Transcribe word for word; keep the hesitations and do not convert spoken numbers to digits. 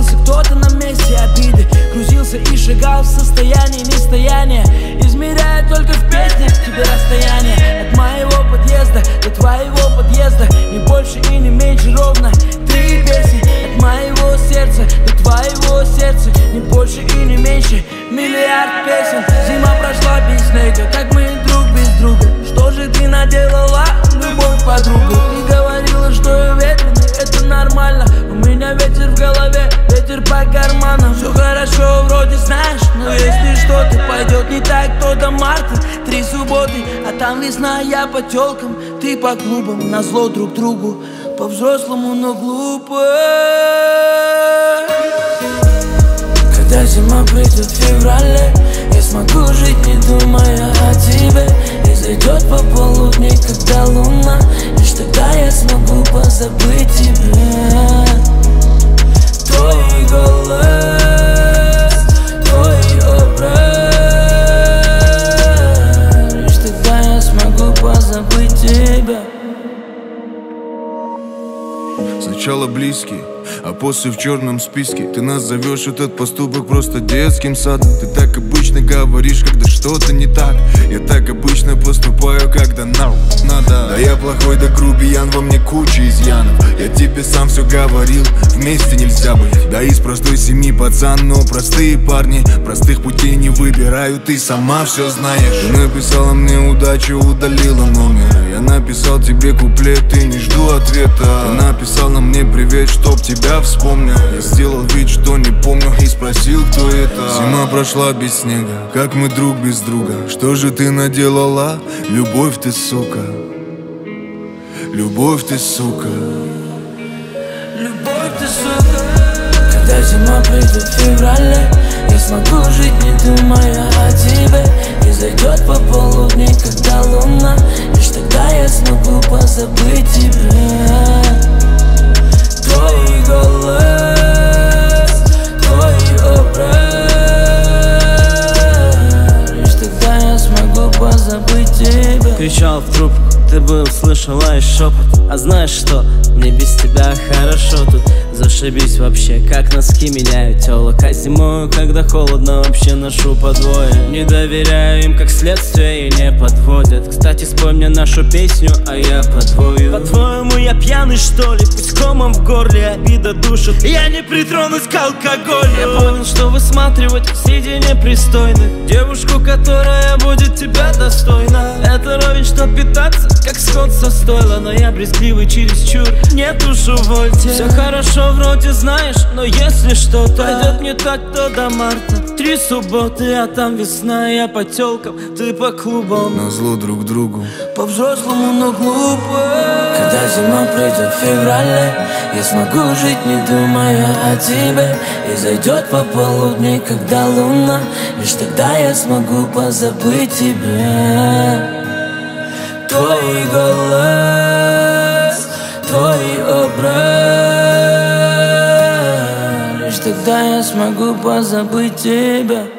Крутился кто-то на месте обиды, крутился и шагал в состоянии нестояния, измеряя только в песнях тебе расстояние. От моего подъезда до твоего подъезда не больше и не меньше, ровно три песни. От моего сердца до твоего сердца не больше и не меньше, миллиард песен. Зима прошла без снега, как мы друг без друга. Что же ты наделала, любовь, подруга? Ты говорила, что я ветреный, это нормально. У меня ветер в голове, ветер по карманам. Все хорошо, вроде знаешь, но если что-то пойдет не так, то до марта три субботы, а там весна, я по телкам, ты по клубам. Назло друг другу, по-взрослому, но глупо. Когда зима придет в феврале, я смогу жить, не думая о тебе. И зайдет пополудни, когда луна, лишь тогда я смогу позабыть тебя. Твой голос, твой образ, лишь тогда я смогу позабыть тебя. Сначала близкий, а после в черном списке. Ты нас зовешь этот поступок просто детским садом. Ты так обычно говоришь, когда что-то не так. Я так обычно поступаю, когда нам надо. Да я плохой, да грубиян, во мне куча изъянов. Я тебе сам все говорил, вместе нельзя быть. Да из простой семьи пацан, но простые парни простых путей не выбирают, ты сама все знаешь. Ты написала мне удачу, удалила номер. Я написал тебе куплет, ты не жду ответа. Ты написала мне привет, чтоб тебя вспомнил. Я сделал вид, что не помню, и спросил, кто это. Зима прошла без снега, как мы друг без друга. Что же ты наделала? Любовь ты, сука. Любовь ты, сука. Любовь ты, сука. Когда зима придет в феврале, я смогу жить, не думая о тебе. И зайдет пополудни, когда луна, лишь тогда я смогу позабыть тебя. Твой голос, твой образ, лишь тогда я смогу позабыть тебя. Кричал в трубку, ты бы услышала и шепот. А знаешь что, мне без тебя хорошо тут. Зашибись вообще, как носки меняют тёлок. А зимою, когда холодно, вообще ношу по двое. Не доверяю им, как следствие, и не подводят. Кстати, спой мне нашу песню, а я подвою. По-твоему, я пьяный, что ли? Пусть комом в горле обида душит, я не притронусь к алкоголю. Я понял, что высматривать среди непристойных девушку, которая будет тебя достойна. Это ровень, что питаться, как скот со стойла. Но я брезгливый чересчур, не душу вольте. Все хорошо, вроде знаешь, но если что-то пойдет не так, то до марта три субботы, а там весна, я по телкам, ты по клубам. Назло друг другу, по-взрослому, но глупо. Когда зима придет в феврале, я смогу жить, не думая о тебе. И зайдет пополудни, когда луна, лишь тогда я смогу позабыть тебя. Твой голос, твой образ, лишь тогда я смогу позабыть тебя.